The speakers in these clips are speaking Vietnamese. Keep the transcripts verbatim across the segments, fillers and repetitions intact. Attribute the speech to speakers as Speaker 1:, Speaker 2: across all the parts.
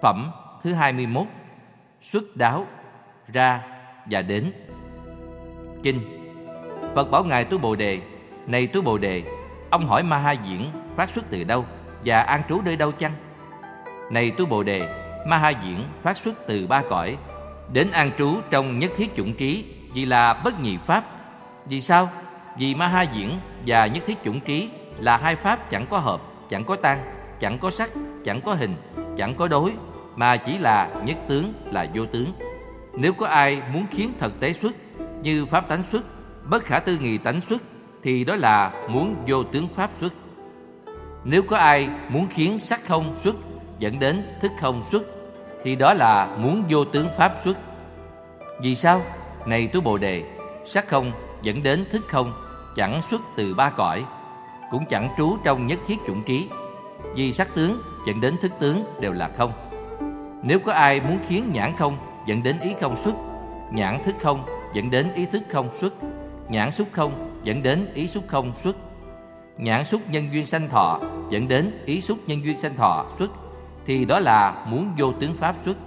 Speaker 1: Phẩm thứ hai mươi mốt. Xuất đáo, ra và đến. Kinh. Phật bảo ngài Tu Bồ Đề: Này Tu Bồ Đề, ông hỏi Ma Ha Diễn phát xuất từ đâu và an trú nơi đâu chăng? Này Tu Bồ Đề, Ma Ha Diễn phát xuất từ ba cõi, đến an trú trong nhất thiết chủng trí, vì là bất nhị pháp. Vì sao? Vì Ma Ha Diễn và nhất thiết chủng trí là hai pháp chẳng có hợp, chẳng có tan, chẳng có sắc, chẳng có hình, chẳng có đối, mà chỉ là nhất tướng, là vô tướng. Nếu có ai muốn khiến thật tế xuất, như pháp tánh xuất, bất khả tư nghị tánh xuất, thì đó là muốn vô tướng pháp xuất. Nếu có ai muốn khiến sắc không xuất dẫn đến thức không xuất, thì đó là muốn vô tướng pháp xuất. Vì sao? Này Tu Bồ Đề, sắc không dẫn đến thức không chẳng xuất từ ba cõi, cũng chẳng trú trong nhất thiết chủng trí. Vì sắc tướng dẫn đến thức tướng đều là không. Nếu có ai muốn khiến nhãn không dẫn đến ý không xuất, nhãn thức không dẫn đến ý thức không xuất, nhãn xúc không dẫn đến ý xúc không xuất, nhãn xúc nhân duyên sanh thọ dẫn đến ý xúc nhân duyên sanh thọ xuất, thì đó là muốn vô tướng pháp xuất.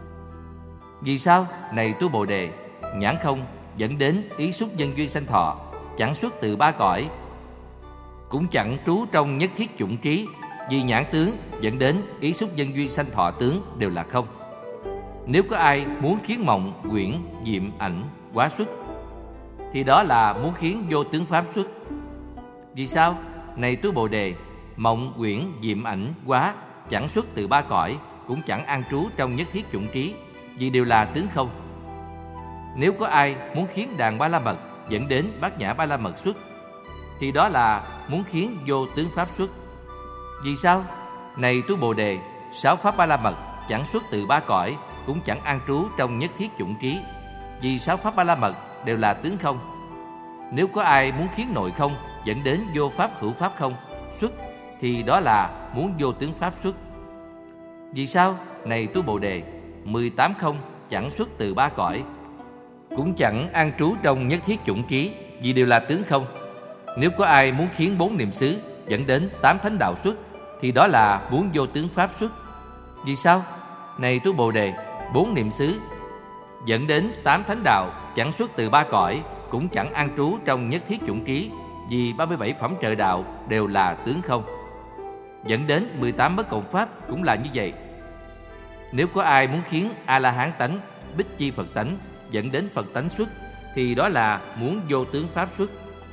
Speaker 1: Vì sao? Này Tu Bồ Đề, nhãn không dẫn đến ý xúc nhân duyên sanh thọ chẳng xuất từ ba cõi, cũng chẳng trú trong nhất thiết chủng trí. Vì nhãn tướng dẫn đến ý xúc nhân duyên sanh thọ tướng đều là không. Nếu có ai muốn khiến mộng, quyển, diệm, ảnh, hóa xuất, thì đó là muốn khiến vô tướng pháp xuất. Vì sao? Này Tu Bồ Đề, mộng, quyển, diệm, ảnh, hóa chẳng xuất từ ba cõi, cũng chẳng an trú trong nhất thiết chủng trí, vì đều là tướng không. Nếu có ai muốn khiến đàn ba la mật dẫn đến bát nhã ba la mật xuất, thì đó là muốn khiến vô tướng pháp xuất. Vì sao? Này Tu Bồ Đề, sáu pháp ba la mật chẳng xuất từ ba cõi, cũng chẳng an trú trong nhất thiết chủng trí, vì sáu pháp ba la mật đều là tướng không. Nếu có ai muốn khiến nội không dẫn đến vô pháp hữu pháp không xuất, thì đó là muốn vô tướng pháp xuất. Vì sao? Này Tu Bồ Đề, mười tám không chẳng xuất từ ba cõi, cũng chẳng an trú trong nhất thiết chủng trí, vì đều là tướng không. Nếu có ai muốn khiến bốn niệm xứ dẫn đến tám thánh đạo xuất, thì đó là muốn vô tướng pháp xuất. Vì sao? Này Tu Bồ Đề, bốn niệm xứ dẫn đến tám thánh đạo chẳng xuất từ ba cõi, cũng chẳng an trú trong nhất thiết chủng trí, vì ba mươi bảy phẩm trợ đạo đều là tướng không. Dẫn đến mười tám bất cộng pháp cũng là như vậy. Nếu có ai muốn khiến A-la-hán tánh, Bích Chi Phật tánh dẫn đến Phật tánh xuất, thì đó là muốn vô tướng pháp xuất.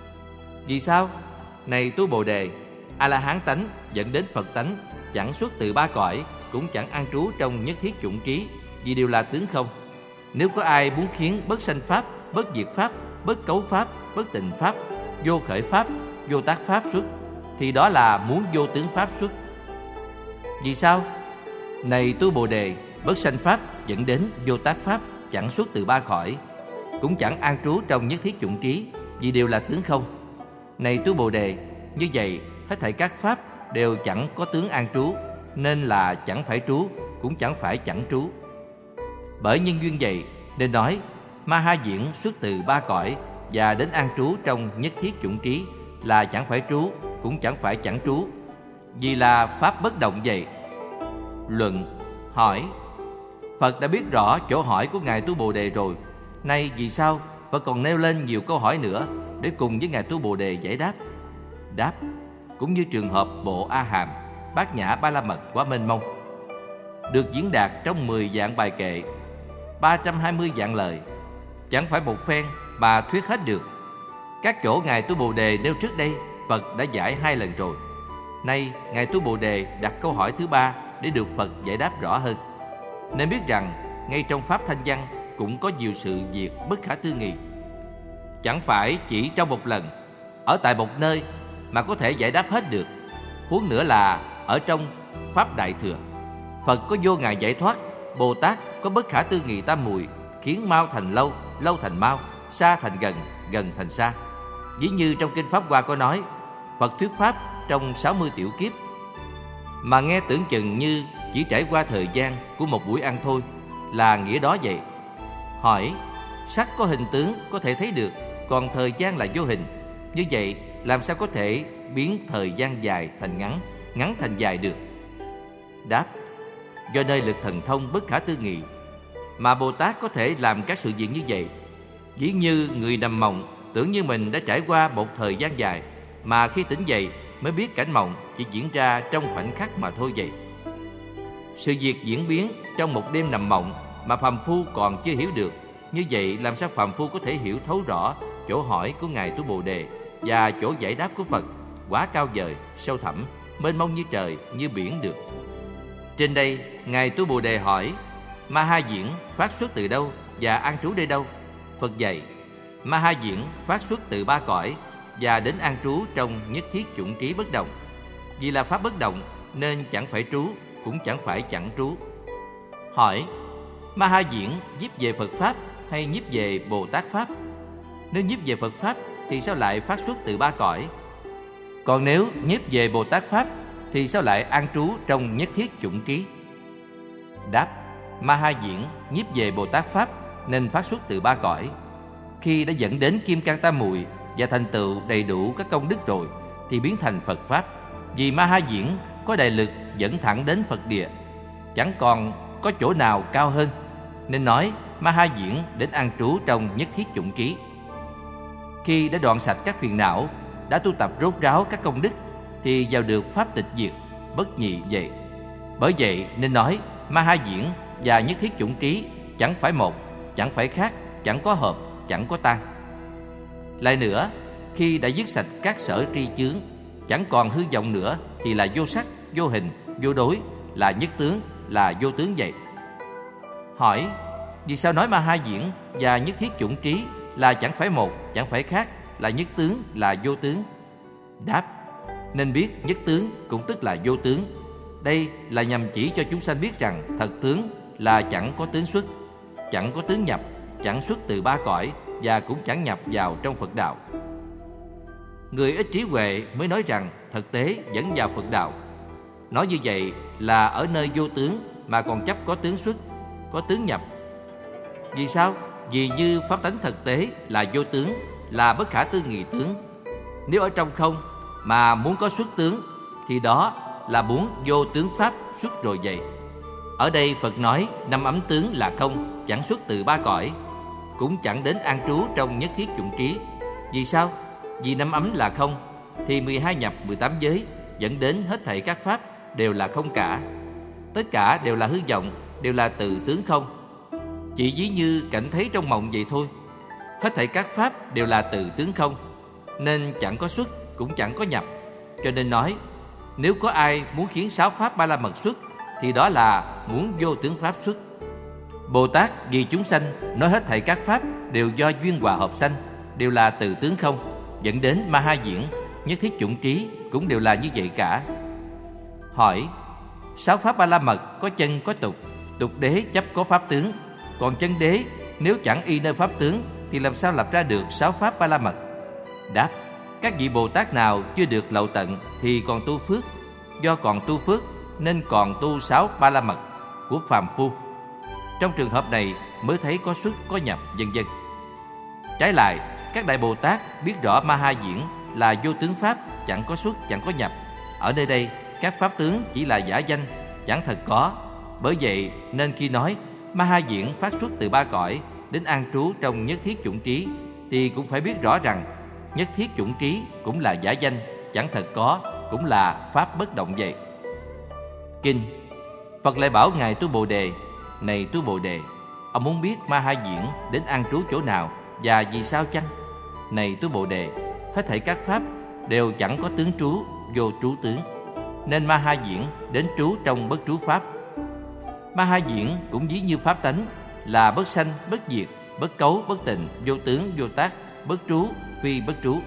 Speaker 1: Vì sao? Này Tu Bồ Đề, A-la-hán tánh dẫn đến Phật tánh chẳng xuất từ ba cõi, cũng chẳng an trú trong nhất thiết chủng trí, vì đều là tướng không. Nếu có ai muốn khiến bất sanh pháp, bất diệt pháp, bất cấu pháp, bất tịnh pháp, vô khởi pháp, vô tác pháp xuất, thì đó là muốn vô tướng pháp xuất. Vì sao? Này Tu Bồ Đề, bất sanh pháp dẫn đến vô tác pháp chẳng xuất từ ba cõi, cũng chẳng an trú trong nhất thiết chủng trí, vì đều là tướng không. Này Tu Bồ Đề, như vậy hết thảy các pháp đều chẳng có tướng an trú, nên là chẳng phải trú, cũng chẳng phải chẳng trú. Bởi nhân duyên vậy nên nói Ma Ha Diễn xuất từ ba cõi và đến an trú trong nhất thiết chủng trí, là chẳng phải trú, cũng chẳng phải chẳng trú, vì là pháp bất động vậy. Luận. Hỏi. Phật đã biết rõ chỗ hỏi của ngài Tu Bồ Đề rồi, nay vì sao Phật còn nêu lên nhiều câu hỏi nữa để cùng với ngài Tu Bồ Đề giải đáp? Đáp. Cũng như trường hợp bộ A Hàm, bát nhã ba la mật quá mênh mông, được diễn đạt trong mười vạn bài kệ, ba trăm hai mươi vạn lời, chẳng phải một phen mà thuyết hết được. Các chỗ ngài Tu Bồ Đề nêu trước đây, Phật đã giải hai lần rồi. Nay ngài Tu Bồ Đề đặt câu hỏi thứ ba để được Phật giải đáp rõ hơn. Nên biết rằng ngay trong pháp thanh văn cũng có nhiều sự việc bất khả tư nghị, chẳng phải chỉ trong một lần, ở tại một nơi mà có thể giải đáp hết được. Huống nữa là ở trong pháp Đại Thừa, Phật có vô ngại giải thoát, Bồ Tát có bất khả tư nghị tam muội, khiến mau thành lâu, lâu thành mau, xa thành gần, gần thành xa. Ví như trong kinh Pháp Hoa có nói, Phật thuyết pháp trong sáu mươi tiểu kiếp, mà nghe tưởng chừng như chỉ trải qua thời gian của một buổi ăn thôi, là nghĩa đó vậy. Hỏi. Sắc có hình tướng có thể thấy được, còn thời gian là vô hình, như vậy làm sao có thể biến thời gian dài thành ngắn, ngắn thành dài được? Đáp. do nơi lực thần thông bất khả tư nghị. Mà Bồ Tát có thể làm các sự việc như vậy. Ví như người nằm mộng tưởng như mình đã trải qua một thời gian dài, mà khi tỉnh dậy mới biết cảnh mộng chỉ diễn ra trong khoảnh khắc mà thôi vậy. Sự việc diễn biến trong một đêm nằm mộng mà phàm phu còn chưa hiểu được, như vậy làm sao phàm phu có thể hiểu thấu rõ chỗ hỏi của Ngài Tu Bồ Đề và chỗ giải đáp của Phật quá cao vời, sâu thẳm, mênh mông như trời, như biển được. Trên đây, Ngài Tu Bồ Đề hỏi: Ma Ha Diễn phát xuất từ đâu và an trú nơi đâu? Phật dạy: Ma Ha Diễn phát xuất từ ba cõi và đến an trú trong nhất thiết chủng trí bất động. Vì là pháp bất động nên chẳng phải trú, cũng chẳng phải chẳng trú. Hỏi: Ma Ha Diễn nhiếp về Phật Pháp hay nhiếp về Bồ Tát Pháp? Nếu nhiếp về Phật Pháp thì sao lại phát xuất từ ba cõi? Còn nếu nhiếp về Bồ Tát Pháp thì sao lại an trú trong nhất thiết chủng trí? Đáp: Ma Ha Diễn nhiếp về Bồ Tát Pháp nên phát xuất từ ba cõi. Khi đã dẫn đến Kim Cang Tam Muội và thành tựu đầy đủ các công đức rồi thì biến thành Phật Pháp. Vì Ma Ha Diễn có đại lực dẫn thẳng đến Phật địa, chẳng còn có chỗ nào cao hơn, nên nói Ma Ha Diễn đến an trú trong nhất thiết chủng trí. Khi đã đoạn sạch các phiền não, đã tu tập rốt ráo các công đức thì vào được pháp tịch diệt, bất nhị vậy. Bởi vậy nên nói Ma Ha Diễn và nhất thiết chủng trí chẳng phải một, chẳng phải khác, chẳng có hợp, chẳng có tan. Lại nữa, khi đã dứt sạch các sở tri chướng, chẳng còn hư vọng nữa thì là vô sắc, vô hình, vô đối, là nhất tướng, là vô tướng vậy. Hỏi: vì sao nói Ma Ha Diễn và nhất thiết chủng trí là chẳng phải một, chẳng phải khác, là nhất tướng, là vô tướng? Đáp: nên biết nhất tướng cũng tức là vô tướng. Đây là nhằm chỉ cho chúng sanh biết rằng thật tướng là chẳng có tướng xuất, chẳng có tướng nhập, chẳng xuất từ ba cõi và cũng chẳng nhập vào trong Phật đạo. Người ít trí huệ mới nói rằng thực tế dẫn vào Phật đạo. Nói như vậy là ở nơi vô tướng mà còn chấp có tướng xuất, có tướng nhập. Vì sao? Vì như pháp tánh thực tế là vô tướng, là bất khả tư nghị tướng. Nếu ở trong không mà muốn có xuất tướng thì đó là muốn vô tướng pháp xuất rồi vậy. Ở đây Phật nói năm ấm tướng là không, chẳng xuất từ ba cõi, cũng chẳng đến an trú trong nhất thiết chủng trí. Vì sao? Vì năm ấm là không thì mười hai nhập mười tám giới dẫn đến hết thảy các pháp đều là không cả. Tất cả đều là hư vọng, đều là từ tướng không. Chỉ ví như cảnh thấy trong mộng vậy thôi. Hết thảy các pháp đều là từ tướng không, nên chẳng có xuất, cũng chẳng có nhập. Cho nên nói, nếu có ai muốn khiến sáu pháp ba la mật xuất thì đó là muốn vô tướng pháp xuất. Bồ Tát vì chúng sanh nói hết thảy các pháp đều do duyên hòa hợp sanh, đều là từ tướng không, dẫn đến Ma Ha Diễn, nhất thiết chủng trí cũng đều là như vậy cả. Hỏi: sáu pháp ba la mật có chân có tục, tục đế chấp có pháp tướng, còn chân đế nếu chẳng y nơi pháp tướng thì làm sao lập ra được sáu pháp ba la mật? Đáp: các vị Bồ Tát nào chưa được lậu tận thì còn tu phước, do còn tu phước nên còn tu sáu ba la mật của phàm phu. Trong trường hợp này mới thấy có xuất có nhập, vân vân. Trái lại, các đại Bồ Tát biết rõ Ma Ha Diễn là vô tướng pháp, chẳng có xuất, chẳng có nhập. Ở nơi đây, các pháp tướng chỉ là giả danh, chẳng thật có. Bởi vậy nên khi nói Ma Ha Diễn phát xuất từ ba cõi đến an trú trong nhất thiết chủng trí thì cũng phải biết rõ rằng nhất thiết chủng trí cũng là giả danh, chẳng thật có, cũng là pháp bất động vậy. Kinh. Phật lại bảo Ngài Tu Bồ Đề: này Tu Bồ Đề, ông muốn biết Ma Ha Diễn đến an trú chỗ nào và vì sao chăng? Này Tu Bồ Đề, hết thảy các pháp đều chẳng có tướng trú, vô trú tướng, nên Ma Ha Diễn đến trú trong bất trú pháp. Ma Ha Diễn cũng ví như pháp tánh là bất sanh, bất diệt, bất cấu, bất tịnh, vô tướng, vô tác, bất trú, phi bất trú.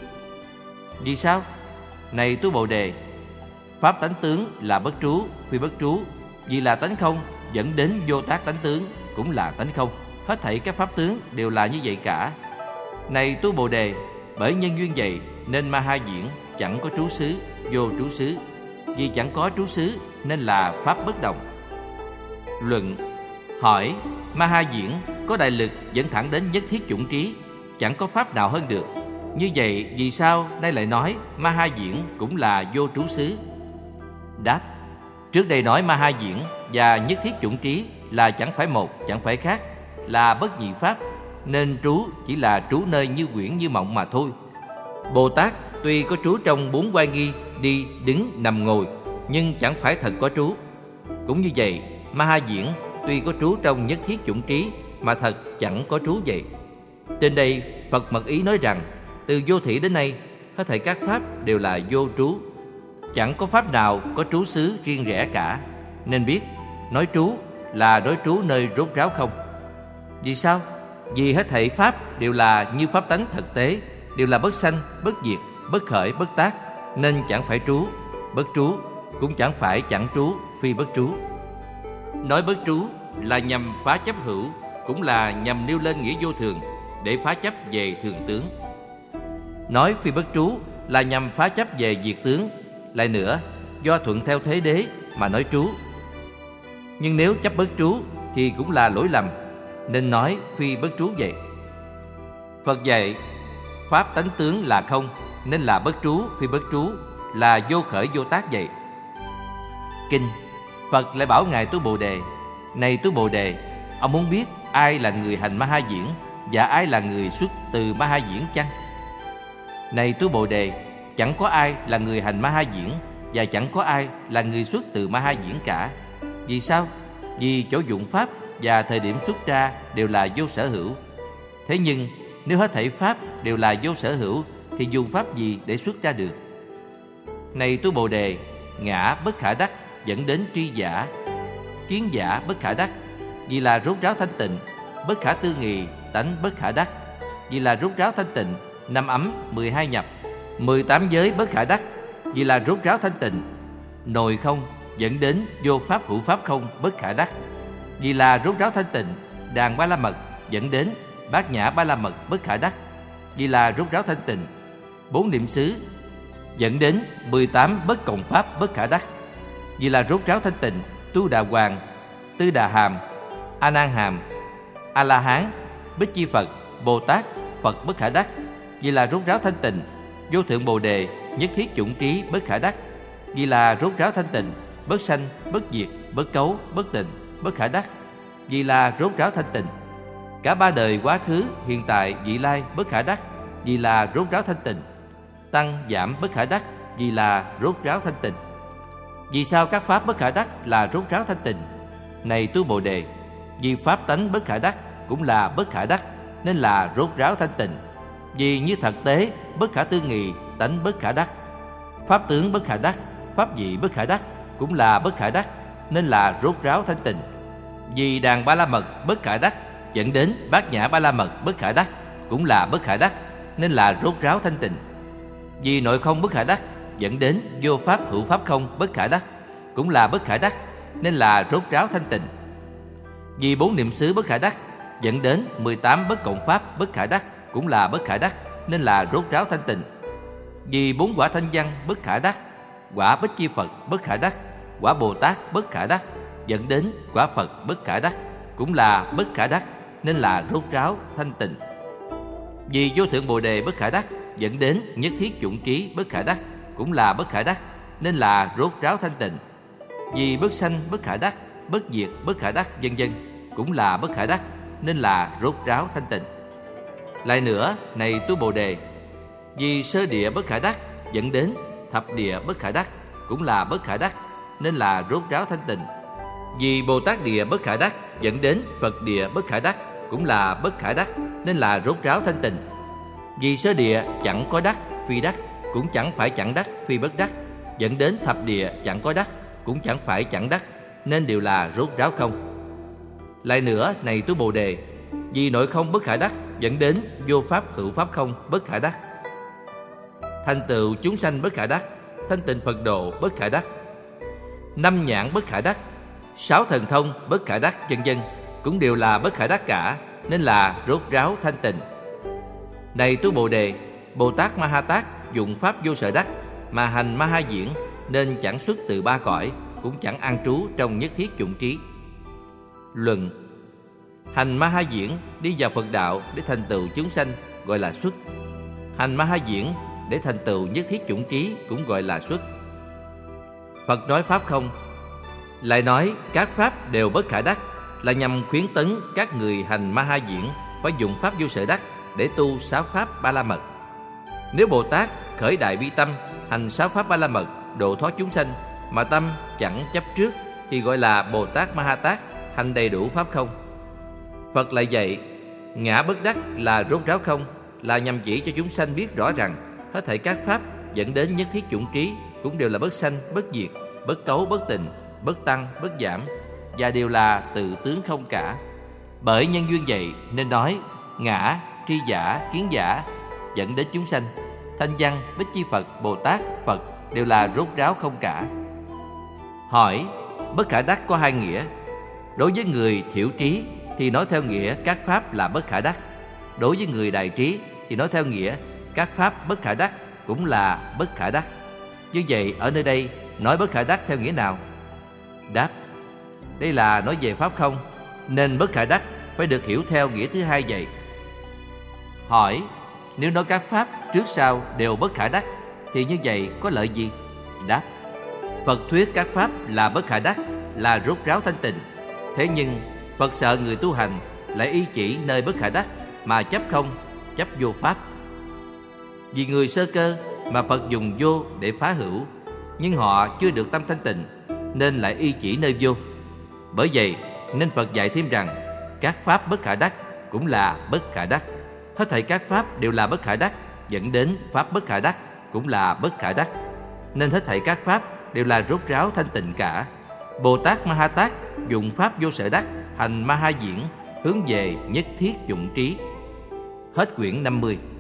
Speaker 1: Vì sao? Này Tu Bồ Đề, pháp tánh tướng là bất trú, phi bất trú, vì là tánh không dẫn đến vô tác tánh tướng cũng là tánh không. Hết thảy các pháp tướng đều là như vậy cả. Này Tu Bồ Đề, bởi nhân duyên vậy nên Ma Ha Diễn chẳng có trú xứ, vô trú xứ. Vì chẳng có trú xứ nên là pháp bất động. Luận. Hỏi: Ma Ha Diễn có đại lực dẫn thẳng đến nhất thiết chủng trí, chẳng có pháp nào hơn được. Như vậy vì sao nay lại nói Ma Ha Diễn cũng là vô trú xứ? Đáp: Trước đây nói ma ha diễn và nhất thiết chủng trí là chẳng phải một, chẳng phải khác, là bất nhị pháp, nên trú chỉ là trú nơi như quyển như mộng mà thôi. Bồ Tát tuy có trú trong bốn oai nghi, đi, đứng, nằm, ngồi, nhưng chẳng phải thật có trú. Cũng như vậy, ma ha diễn tuy có trú trong nhất thiết chủng trí mà thật chẳng có trú vậy. Trên đây Phật mật ý nói rằng từ vô thủy đến nay, hết thảy các pháp đều là vô trú, chẳng có pháp nào có trú xứ riêng rẽ cả. Nên biết nói trú là nói trú nơi rốt ráo không. Vì sao? Vì hết thảy pháp đều là như pháp tánh thực tế, đều là bất sanh, bất diệt, bất khởi, bất tác, nên chẳng phải trú. Bất trú cũng chẳng phải chẳng trú, phi bất trú. Nói bất trú là nhằm phá chấp hữu, cũng là nhằm nêu lên nghĩa vô thường để phá chấp về thường tướng. Nói phi bất trú là nhằm phá chấp về diệt tướng. Lại nữa, do thuận theo thế đế mà nói trú. Nhưng nếu chấp bất trú thì cũng là lỗi lầm, nên nói phi bất trú vậy. Phật dạy pháp tánh tướng là không, nên là bất trú, phi bất trú, là vô khởi vô tác vậy. Kinh Phật lại bảo ngài Tu Bồ Đề: Này Tu Bồ Đề, ông muốn biết ai là người hành ma ha diễn và ai là người xuất từ ma ha diễn chăng? Này Tu Bồ Đề, chẳng có ai là người hành ma ha diễn và chẳng có ai là người xuất từ ma ha diễn cả. Vì sao? Vì chỗ dụng pháp và thời điểm xuất ra đều là vô sở hữu. Thế nhưng nếu hết thảy pháp đều là vô sở hữu thì dùng pháp gì để xuất ra được? Này Tu Bồ Đề, ngã bất khả đắc dẫn đến tri giả, kiến giả bất khả đắc vì là rốt ráo thanh tịnh, bất khả tư nghì tánh bất khả đắc vì là rốt ráo thanh tịnh, năm ấm mười hai nhập, mười tám giới bất khả đắc vì là rốt ráo thanh tịnh, nội không dẫn đến vô pháp hữu pháp không bất khả đắc vì là rốt ráo thanh tịnh, đàn ba la mật dẫn đến bát nhã ba la mật bất khả đắc vì là rốt ráo thanh tịnh, bốn niệm xứ dẫn đến mười tám bất cộng pháp bất khả đắc vì là rốt ráo thanh tịnh, tu đà hoàng, tư đà hàm, a nan hàm, a la hán, bích chi Phật, Bồ Tát, Phật bất khả đắc vì là rốt ráo thanh tịnh, vô thượng Bồ Đề, nhất thiết chủng trí bất khả đắc vì là rốt ráo thanh tịnh, bất sanh, bất diệt, bất cấu, bất tịnh, bất khả đắc vì là rốt ráo thanh tịnh, cả ba đời quá khứ, hiện tại, vị lai bất khả đắc vì là rốt ráo thanh tịnh, tăng giảm bất khả đắc vì là rốt ráo thanh tịnh. Vì sao các pháp bất khả đắc là rốt ráo thanh tịnh? Này Tu Bồ Đề, vì pháp tánh bất khả đắc cũng là bất khả đắc, nên là rốt ráo thanh tịnh. Vì như thật tế bất khả tư nghị tánh bất khả đắc, pháp tướng bất khả đắc, pháp vị bất khả đắc cũng là bất khả đắc, nên là rốt ráo thanh tịnh. Vì đàn ba la mật bất khả đắc dẫn đến bát nhã ba la mật bất khả đắc cũng là bất khả đắc, nên là rốt ráo thanh tịnh. Vì nội không bất khả đắc dẫn đến vô pháp hữu pháp không bất khả đắc cũng là bất khả đắc, nên là rốt ráo thanh tịnh. Vì bốn niệm xứ bất khả đắc dẫn đến mười tám bất cộng pháp bất khả đắc cũng là bất khả đắc, nên là rốt ráo thanh tịnh. Vì bốn quả thanh văn bất khả đắc, quả bích chi Phật bất khả đắc, quả Bồ Tát bất khả đắc dẫn đến quả Phật bất khả đắc cũng là bất khả đắc, nên là rốt ráo thanh tịnh. Vì vô thượng Bồ Đề bất khả đắc dẫn đến nhất thiết chủng trí bất khả đắc cũng là bất khả đắc, nên là rốt ráo thanh tịnh. Vì bất sanh bất khả đắc, bất diệt bất khả đắc vân vân cũng là bất khả đắc, nên là rốt ráo thanh tịnh. Lại nữa, này Tu Bồ Đề, vì sơ địa bất khả đắc dẫn đến thập địa bất khả đắc cũng là bất khả đắc, nên là rốt ráo thanh tịnh. Vì Bồ Tát địa bất khả đắc dẫn đến Phật địa bất khả đắc cũng là bất khả đắc, nên là rốt ráo thanh tịnh. Vì sơ địa chẳng có đắc, phi đắc cũng chẳng phải chẳng đắc, phi bất đắc dẫn đến thập địa chẳng có đắc cũng chẳng phải chẳng đắc, nên đều là rốt ráo không. Lại nữa, này Tu Bồ Đề, vì nội không bất khả đắc dẫn đến vô pháp hữu pháp không bất khả đắc, thành tựu chúng sanh bất khả đắc, thanh tịnh Phật độ bất khả đắc, năm nhãn bất khả đắc, sáu thần thông bất khả đắc vân vân cũng đều là bất khả đắc cả, nên là rốt ráo thanh tịnh. Này Tu Bồ Đề, Bồ Tát Ma Ha Tát dụng pháp vô sở đắc mà hành ma ha diễn, nên chẳng xuất từ ba cõi, cũng chẳng an trú trong nhất thiết chủng trí. Luận: hành ma ha diễn đi vào Phật đạo để thành tựu chúng sanh gọi là xuất. Hành ma ha diễn để thành tựu nhất thiết chủng trí cũng gọi là xuất. Phật nói pháp không, Lại nói các pháp đều bất khả đắc là nhằm khuyến tấn các người hành ma ha diễn phải dùng pháp vô sở đắc để tu sáu pháp ba la mật. Nếu Bồ Tát khởi đại bi tâm hành sáu pháp ba la mật độ thoát chúng sanh mà tâm chẳng chấp trước thì gọi là Bồ Tát Ma Ha Tát, hành đầy đủ pháp không. Phật lại dạy ngã bất đắc là rốt ráo không, là nhằm chỉ cho chúng sanh biết rõ rằng hết thảy các pháp dẫn đến nhất thiết chủng trí cũng đều là bất sanh, bất diệt, bất cấu, bất tịnh, bất tăng, bất giảm, và đều là tự tướng không cả. Bởi nhân duyên vậy nên nói ngã, tri giả, kiến giả dẫn đến chúng sanh, thanh văn, bích chi Phật, Bồ Tát, Phật đều là rốt ráo không cả. Hỏi, bất khả đắc có hai nghĩa. Đối với người thiểu trí thì nói theo nghĩa các pháp là bất khả đắc. Đối với người đại trí thì nói theo nghĩa các pháp bất khả đắc cũng là bất khả đắc. Như vậy ở nơi đây nói bất khả đắc theo nghĩa nào? Đáp, đây là nói về pháp không, nên bất khả đắc phải được hiểu theo nghĩa thứ hai vậy. Hỏi, nếu nói các pháp trước sau đều bất khả đắc thì như vậy có lợi gì? Đáp, Phật thuyết các pháp là bất khả đắc là rốt ráo thanh tịnh. Thế nhưng Phật sợ người tu hành lại y chỉ nơi bất khả đắc mà chấp không, chấp vô pháp. Vì người sơ cơ mà Phật dùng vô để phá hữu, nhưng họ chưa được tâm thanh tịnh nên lại y chỉ nơi vô. Bởi vậy nên Phật dạy thêm rằng các pháp bất khả đắc cũng là bất khả đắc. Hết thảy các pháp đều là bất khả đắc, dẫn đến pháp bất khả đắc cũng là bất khả đắc. Nên hết thảy các pháp đều là rốt ráo thanh tịnh cả. Bồ Tát Ma Ha Tát dùng pháp vô sở đắc hành ma ha diễn hướng về nhất thiết dụng trí. Hết quyển năm mươi.